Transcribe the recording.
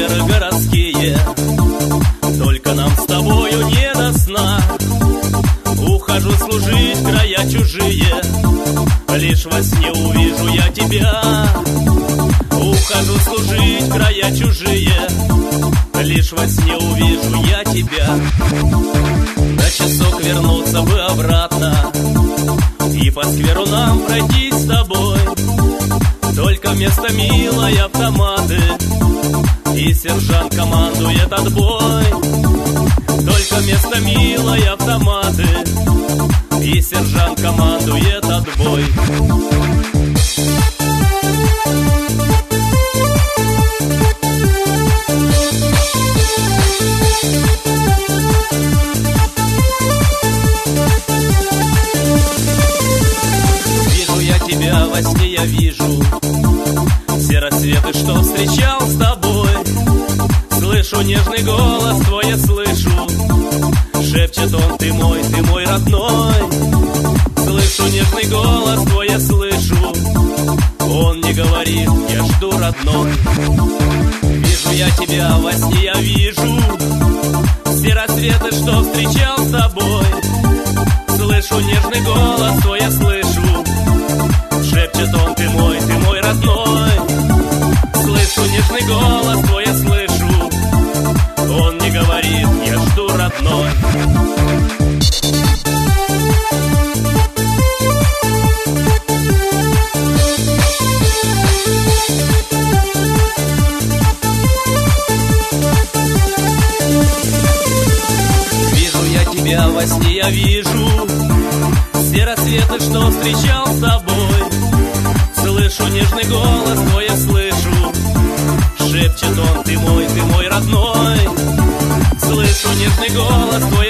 пещеры городские, только нам с тобою не до сна. Ухожу служить в края чужие, лишь во сне увижу я тебя. Ухожу служить в края чужие, лишь во сне увижу я тебя. На часок вернуться бы обратно и по скверу нам пройти с тобой. Только вместо милой автоматы, и сержант командует отбой. Только вместо милой автоматы, и сержант командует отбой. Вижу я тебя, во сне я вижу все рассветы, что встречал с тобой. Слышу нежный голос твой, я слышу, шепчет он: ты мой родной. Слышу нежный голос твой, я слышу, он не говорит: я жду, родной. Вижу я тебя, во сне я вижу все рассветы, что встречал с тобой. Слышу нежный голос твой, я слышу, шепчет он: ты мой родной. Слышу нежный голос твой, я слышу, он не говорит: я жду, родной. Вижу я тебя, во сне я вижу все рассветы, что встречал с тобой. Слышу нежный голос твой, я слышу, шепчет он: ты мой родной. Слышу нежный голос твой,